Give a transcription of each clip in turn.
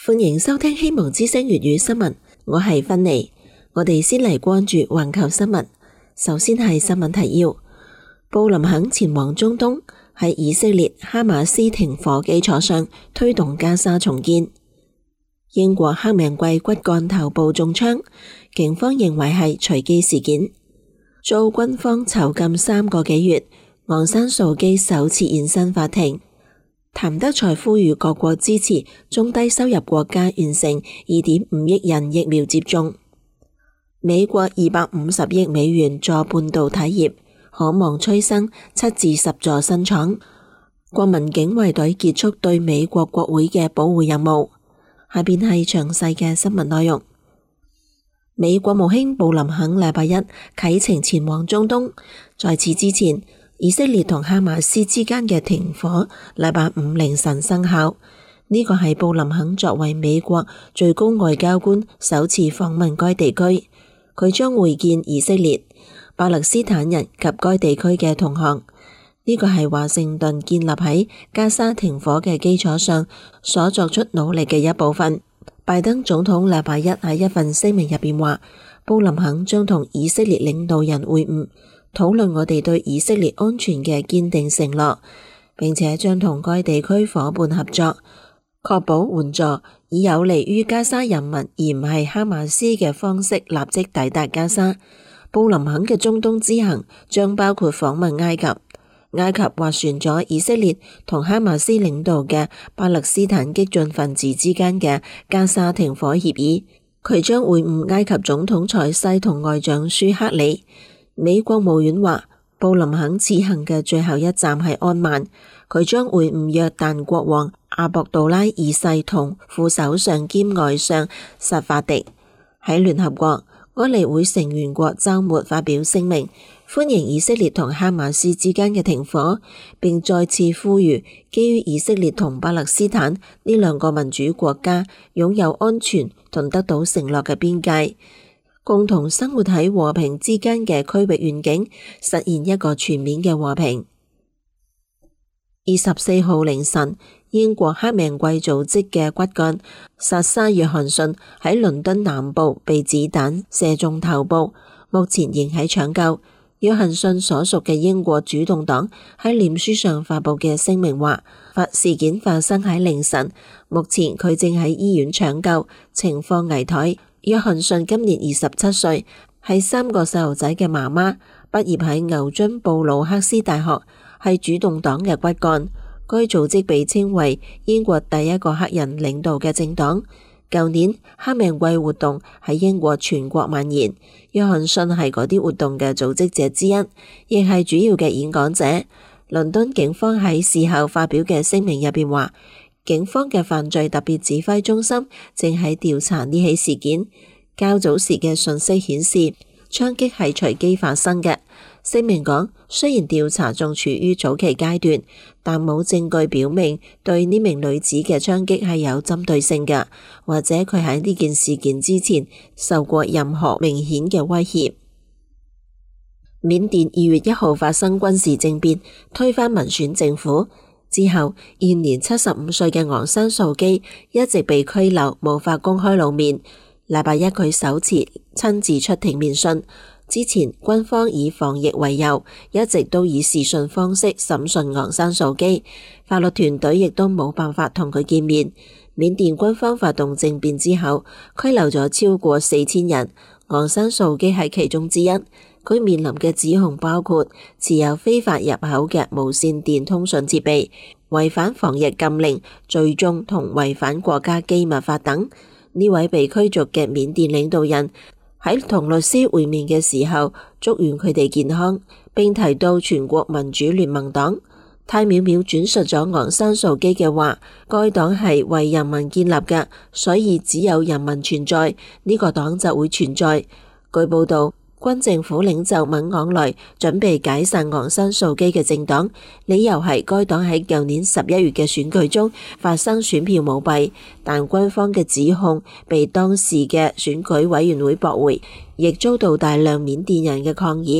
歡迎收聽希望之聲粵語新聞，我係芬妮。我哋先嚟關注環球新聞。首先係新聞提要：布林肯前往中東，喺以色列哈馬斯停火基礎上推動加沙重建。英國黑命貴骨幹頭部中槍，警方認為係隨機事件。遭軍方囚禁3個幾月，昂山素姬首次現身法庭。譚德塞呼籲各國支持中低收入國家完成2.5億人疫苗接種。美國250億美元助半導體業，可望催生7至10座新廠。國民警衛隊結束對美國國會嘅保護任務。下邊係詳細嘅新聞內容。美國務卿布林肯禮拜一啟程前往中東，在此之前，以色列同哈馬斯之間嘅停火禮拜五凌晨生效。呢個係布林肯作為美國最高外交官首次訪問該地區，佢將會見以色列、巴勒斯坦人及該地區嘅同行。呢個係華盛頓建立喺加沙停火嘅基礎上所作出努力嘅一部分。拜登總統禮拜一喺一份聲明入邊話，布林肯將同以色列領導人會晤，討論我哋對以色列安全嘅堅定承諾，並且將同該地區夥伴合作，確保援助以有利於加沙人民而唔係哈馬斯嘅方式立即抵達加沙。布林肯嘅中東之行將包括訪問埃及。埃及斡旋咗以色列同哈馬斯領導嘅巴勒斯坦激進分子之間嘅加沙停火協議。佢將會晤埃及總統塞西同外長舒克里。美國務院話，布林肯此行嘅最後一站係安曼，佢將會晤約旦國王阿博杜拉二世同副首相兼外相薩法迪。喺聯合國，安理會成員國週末發表聲明，歡迎以色列同哈馬斯之間嘅停火，並再次呼籲基於以色列同巴勒斯坦呢兩個民主國家擁有安全同得到承諾嘅邊界，共同生活喺和平之間嘅區域願景，實現一個全面嘅和平。24號凌晨，英國黑命貴組織嘅骨幹薩沙約翰遜喺倫敦南部被子彈射中頭部，目前仍喺搶救。約翰遜所屬嘅英國主動黨喺臉書上發佈嘅聲明話，事件發生喺凌晨，目前佢正喺醫院搶救，情況危殆。約翰遜今年27歲，係3個細路仔嘅媽媽，畢業喺牛津布魯克斯大學，係主動黨嘅骨幹。該組織被稱為英國第一個黑人領導嘅政黨。舊年黑命貴活動喺英國全國蔓延，約翰遜係嗰啲活動嘅組織者之一，亦係主要嘅演講者。倫敦警方喺事後發表嘅聲明入邊話，警方嘅犯罪特別指揮中心正喺調查呢起事件。較早時嘅信息顯示，槍擊係隨機發生嘅。聲明講，雖然調查仲處於早期階段，但冇證據表明對呢名女子嘅槍擊係有針對性嘅，或者佢喺呢件事件之前受過任何明顯嘅威脅。緬甸2月1號發生軍事政變，推翻民選政府之後，現年75歲嘅昂山素姬一直被拘留，無法公開露面。禮拜一佢首次親自出庭面訊。之前軍方以防疫為由，一直都以視訊方式審訊昂山素姬，法律團隊亦都冇辦法同佢見面。緬甸軍方發動政變之後，拘留咗超過4000人，昂山素姬係其中之一。佢面臨嘅指控包括持有非法入口嘅無線電通訊設備、違反防疫禁令、聚眾同違反國家機密法等。呢位被驅逐嘅緬甸領導人喺同律師會面嘅時候，祝願佢哋健康，並提到全國民主聯盟黨。泰淼淼轉述咗昂山素姬嘅話，該黨係為人民建立嘅，所以只有人民存在，呢個黨就會存在。據報道，軍政府領袖敏昂萊準備解散昂山素姬嘅政黨，理由係該黨喺舊年11月嘅選舉中發生選票舞弊，但軍方嘅指控被當時嘅選舉委員會駁回，亦遭到大量緬甸人嘅抗議。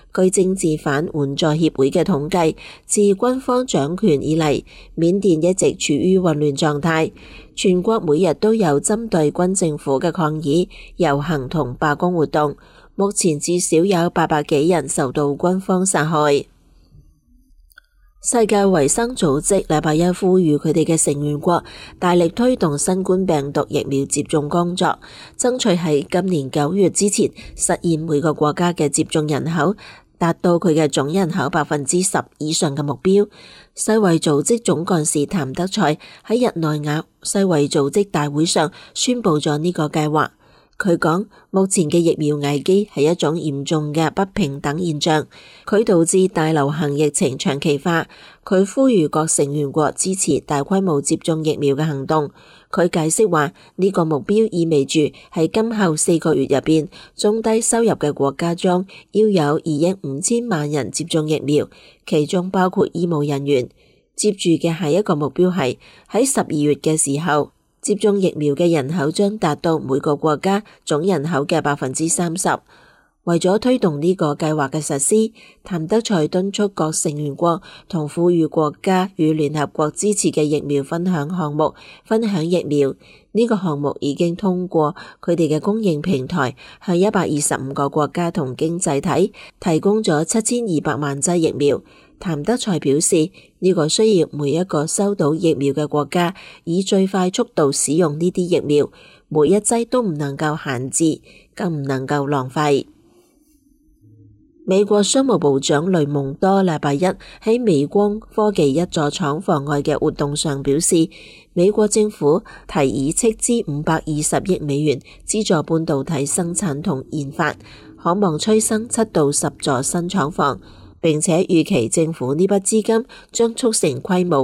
據政治犯援助協會嘅統計，自軍方掌權以嚟，緬甸一直處於混亂狀態，全國每日都有針對軍政府嘅抗議、遊行同罷工活動。目前至少有800幾人受到軍方殺害。世界衛生組織禮拜一呼籲佢哋嘅成員國大力推動新冠病毒疫苗接種工作，爭取喺今年9月之前實現每個國家嘅接種人口達到佢嘅總人口10%以上嘅目標。世衛組織總幹事譚德塞喺日內瓦世衛組織大會上宣布咗呢個計劃。佢講，目前嘅疫苗危機係一種嚴重嘅不平等現象，佢導致大流行疫情長期化。佢呼籲各成員國支持大規模接種疫苗嘅行動。佢解釋話，呢個目標意味住喺今後4個月入邊，中低收入嘅國家中要有2億5千萬人接種疫苗，其中包括醫務人員。接住嘅下一個目標係喺12月嘅時候，接種疫苗嘅人口將達到每個國家總人口嘅30%。為咗推動呢個計劃嘅實施，譚德塞敦促各成員國同富裕國家與聯合國支持嘅疫苗分享項目分享疫苗。呢個項目已經通過佢哋嘅供應平台，向125個國家同經濟體提供咗7200萬劑疫苗。譚德塞表示，呢個需要每一個收到疫苗嘅國家以最快速度使用呢啲疫苗，每一劑都唔能夠閒置，更唔能夠浪費。美國商務部長雷蒙多禮拜一喺美光科技一座廠房外嘅活動上表示，美國政府提議斥資520億美元資助半導體生產同研發，可望催生7到10座新廠房，並且預期政府呢筆資金將促成規模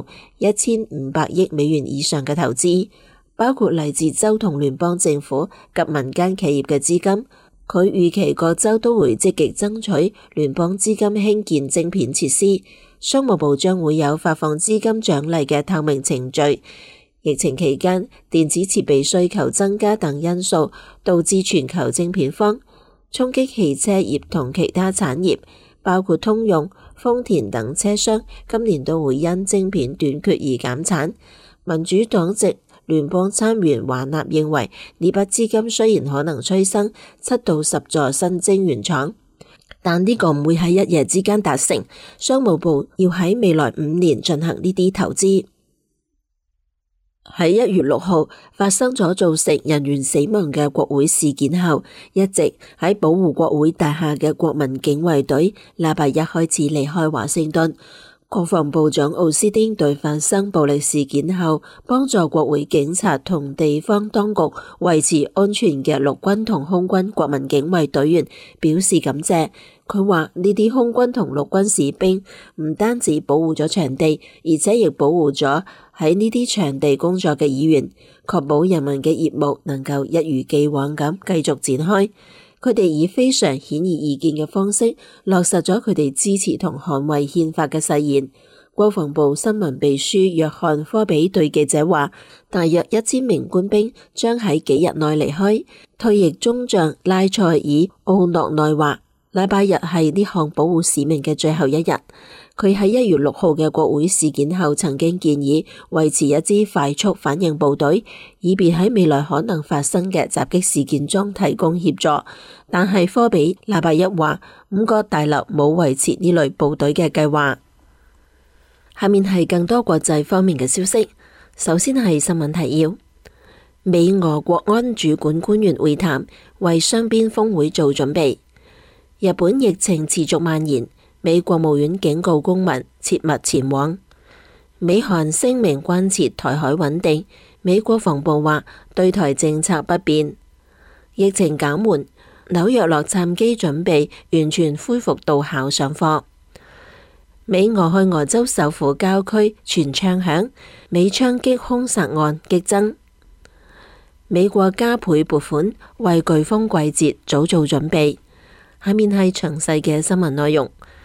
1500億美元以上嘅投資，包括嚟自州同聯邦政府及民間企業嘅資金。佢預期各州都會積極爭取聯邦資金興建晶片設施，商務部將會有發放資金獎勵嘅透明程序。疫情期間，電子設備需求增加等因素導致全球晶片荒，衝擊汽車業同其他產業，包括通用、豐田等車商今年都會因晶片短缺而減產。民主黨籍聯邦參議員華納認為，呢筆資金雖然可能催生7到10座新晶圓廠，但呢個唔會喺一夜之間達成。商務部要喺未來5年進行呢啲投資。喺1月6號發生咗造成人員死亡嘅國會事件後，一直喺保護國會大廈嘅國民警衛隊禮拜一開始離開華盛頓。國防部長奧斯汀對發生暴力事件後幫助國會警察同地方當局維持安全嘅陸軍同空軍國民警衛隊員表示感謝。佢話呢啲空軍同陸軍士兵唔單止保護咗場地，而且亦保護咗喺呢啲場地工作嘅議員，確保人民嘅業務能夠一如既往咁繼續展開。佢哋以非常顯而易見嘅方式落實咗佢哋支持同捍衛憲法嘅誓言。國防部新聞秘書約翰科比對記者話，大約1000名官兵將喺幾日內離開。退役中將拉塞爾奧諾內話，禮拜日係呢項保護使命嘅最後一日。佢喺1月6號嘅國會事件後曾經建議維持一支快速反應部隊，以便喺未來可能發生嘅襲擊事件中提供協助。但係科比禮拜一話，5個大樓冇維持呢類部隊嘅計劃。下面係更多國際方面嘅消息。首先係新聞提要：美俄國安主管官員會談，為雙邊峰會做準備。日本疫情持續蔓延，美國務院警告公民切勿前往。美韓聲明關切台海穩定，美國防部話對台政策不變。疫情減緩，紐約洛杉磯準備完全恢復到校上課。美俄亥俄州首府郊區傳槍響，美槍擊兇殺案激增。美國加倍撥款為颶風季節早做準備。下面係詳細嘅新聞內容。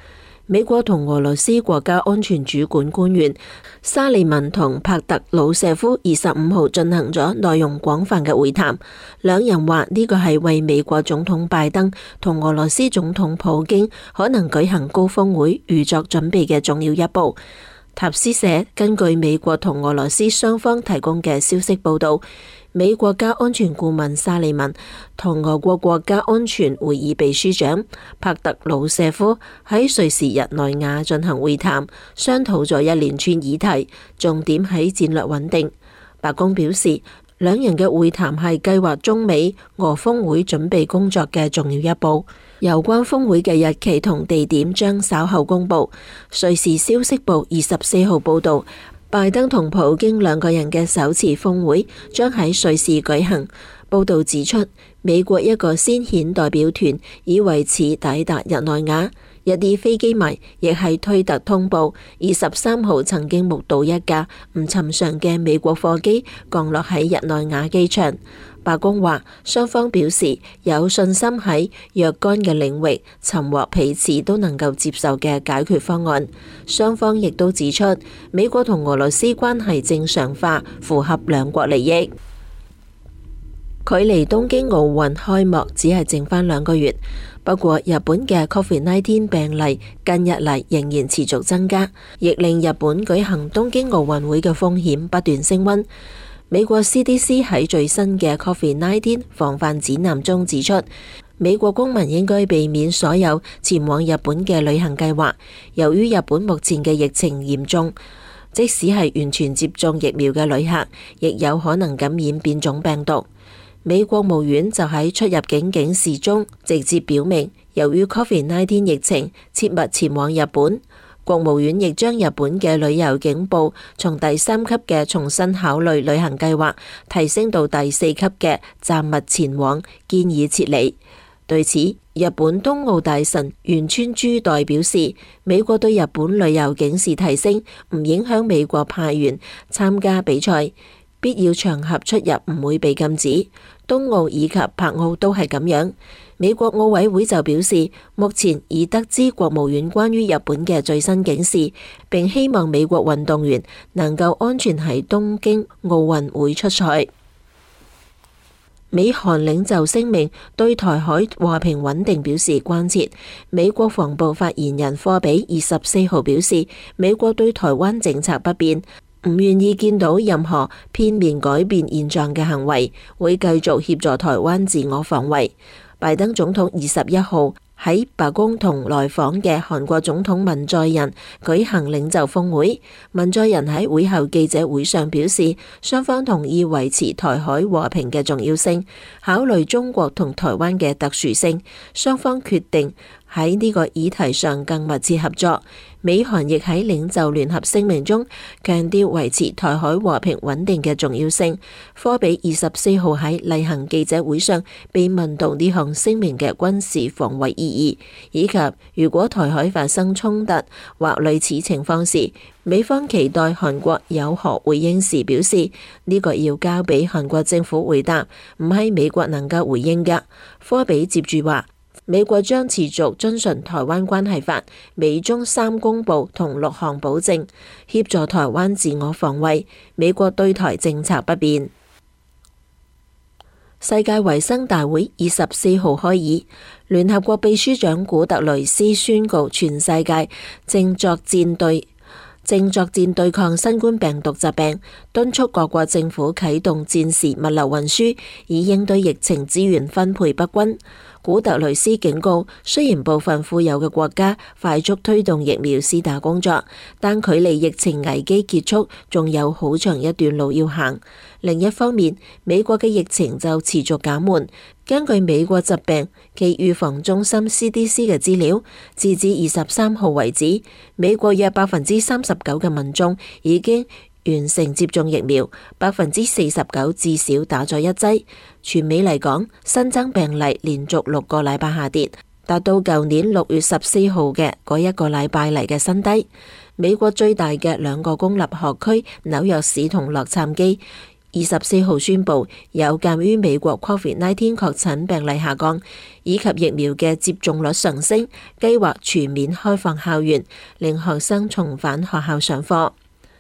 美國同俄羅斯國家安全主管官員沙利文同帕特魯舍夫25號進行咗內容廣泛嘅會談，兩人話呢個係為美國總統拜登同俄羅斯總統普京可能舉行高峰會預作準備嘅重要一步。塔斯社根據美國同俄羅斯雙方提供嘅消息報道，美國家安全顧問沙利文同俄國國家安全會議秘書長帕特魯舍夫喺瑞士日內瓦進行會談，商討咗一連串議題，重點喺戰略穩定。白宮表示，兩人嘅會談係計劃中美俄峰會準備工作嘅重要一步。有關峰會嘅日期同地點將稍後公布。瑞士消息報24號報道，拜登同普京兩個人嘅首次峰會將喺瑞士舉行。報道指出，美國一個先遣代表團已為此抵達日內瓦。一啲飛機迷亦喺推特通報，23號曾經目睹一架唔尋常嘅美國貨機降落喺日內瓦機場。白宮話，雙方表示有信心喺若干嘅領域尋獲彼此都能夠接受嘅解決方案。雙方亦都指出，美國同俄羅斯關係正常化符合兩國利益。距離東京奧運開幕只係剩返2個月，不過日本嘅 COVID-19 病例近日嚟仍然持續增加，亦令日本舉行東京奧運會嘅風險不斷升溫。美國 CDC 喺最新嘅 COVID-19 防範指南中指出，美國公民應該避免所有前往日本嘅旅行計劃。由於日本目前嘅疫情嚴重，即使係完全接種疫苗嘅旅客，亦有可能感染變種病毒。美國務院就喺出入境警示中直接表明，由於 COVID-19 疫情，切勿前往日本。國務院亦將日本嘅旅遊警報從第3級嘅重新考慮旅行計劃提升到第4級嘅暫勿前往，建議撤離。對此，日本東奧大臣原川珠代表示，美國對日本旅遊警示提升唔影響美國派員參加比賽，必要場合出入唔會被禁止。東奧以及柏奧都係咁樣。美國奧委會就表示，目前已得知國務院關於日本嘅最新警示，並希望美國運動員能夠安全喺東京奧運會出賽。美韓領袖聲明對台海和平穩定表示關切。美國防部發言人科比24號表示，美國對台灣政策不變，唔願意見到任何片面改變現狀嘅行為，會繼續協助台灣自我防衛。拜登總統21號喺白宮同來訪嘅韓國總統文在寅舉行領袖峰會。文在寅喺會後記者會上表示，雙方同意維持台海和平嘅重要性，考慮中國同台灣嘅特殊性，雙方決定喺呢個議題上更密切合作。美韓亦喺領袖聯合聲明中強調維持台海和平穩定嘅重要性。科比24號喺例行記者會上被問到呢項聲明嘅軍事防衛意義，以及如果台海發生衝突或類似情況時，美方期待韓國有何回應時表示，呢個要交俾韓國政府回答，唔係美國能夠回應㗎。科比接住話，美國將持續遵循台灣關係法、美中3公報同6項保證，協助台灣自我防衛。美國對台政策不變。世界衛生大會24號開議，聯合國秘書長古特雷斯宣告全世界正作戰對抗新冠病毒疾病，敦促各國政府啟動戰時物流運輸，以應對疫情資源分配不均。古特雷斯警告，雖然部分富有嘅國家快速推動疫苗施打工作，但距離疫情危機結束仲有好長一段路要行。另一方面，美國嘅疫情就持續減緩。根據美國疾病暨預防中心 CDC 嘅資料，截至23號為止，美國約39%嘅民眾已經完成接種疫苗，49%至少打咗1劑。全美嚟講，新增病例連續6個禮拜下跌，達到舊年6月14號嘅嗰一個禮拜嚟嘅新低。美國最大嘅2個公立學區紐約市同洛杉磯 24號宣布，有鑒於美國 COVID-19 確診病例下降，以及疫苗嘅接種率上升，計劃全面開放校園，令學生重返學校上課。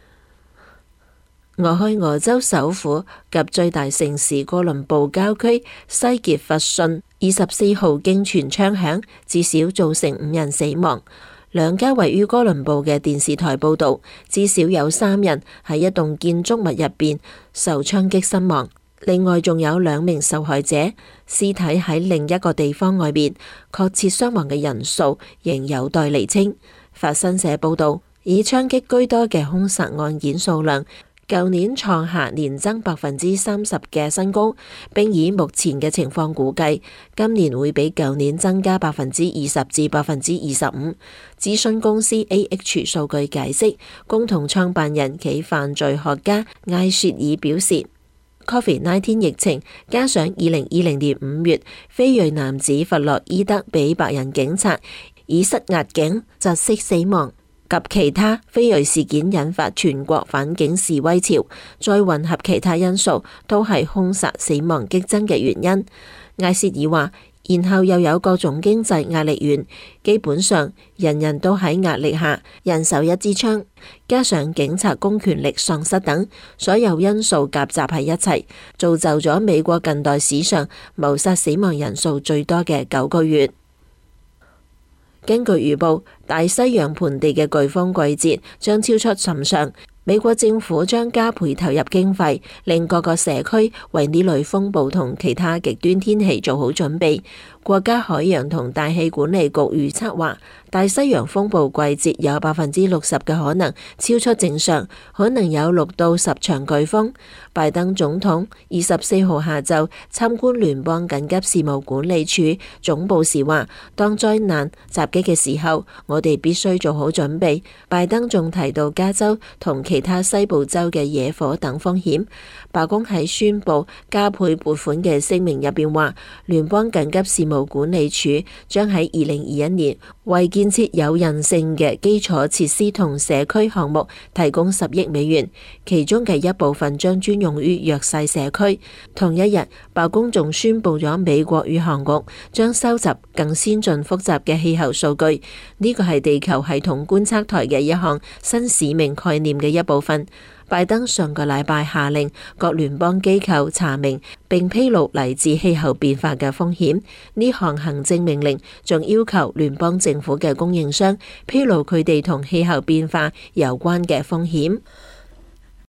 俄亥俄州首府及最大城市哥倫布郊區西傑弗遜24號經傳槍響，至少造成5人死亡。兩家位於哥倫布嘅電視台報導，至少有3人喺一棟建築物入邊受槍擊身亡，另外仲有2名受害者屍體喺另一個地方外面，確切傷亡嘅人數仍有待釐清。法新社報導，以槍擊居多嘅兇殺案件數量，舊年創下年增30%嘅新高，並以目前嘅情況估計，今年會比舊年增加20%至25%。諮詢公司 AH 數據解釋，共同創辦人暨犯罪學家艾雪爾表示， COVID-19 疫情加上2020年5月非裔男子弗洛伊德被白人警察以塞壓頸窒息死亡及其他非裔事件引發全國反警示威潮，再混合其他因素，都係兇殺死亡激增嘅原因。艾薛爾話，然後又有各種經濟壓力源，基本上人人都喺壓力下，人手一支槍，加上警察公權力喪失等，所有因素夾雜喺一齊，造就咗美國近代史上謀殺死亡人數最多嘅9個月。根據預報，大西洋盆地嘅颶風季節將超出尋常。美國政府將加倍投入經費，令各個社區為呢類風暴同其他極端天氣做好準備。國家海洋同大氣管理局預測話，大西洋風暴季節有60%嘅可能超出正常，可能有6到10場颶風。拜登總統24號下晝參觀聯邦緊急事務管理處總部時話，當災難襲擊嘅時候，我哋必須做好準備。拜登仲提到加州同其他西部州嘅野火等風險。白宮喺宣布加倍撥款嘅聲明入邊話，聯邦緊急事務管理處將喺2021年為建設有韌性嘅基礎設施同社區項目提供10億美元，其中嘅一部分將專用於弱勢社區。同一日，白宮仲宣布咗美國宇航局將收集更先進複雜嘅氣候數據，呢個係地球系統觀測台嘅一項新使命概念嘅一部分。拜登上個禮拜下令各聯邦機構查明並披露嚟自氣候變化嘅風險。呢項行政命令仲要求聯邦政府嘅供應商披露佢哋同氣候變化有關嘅風險。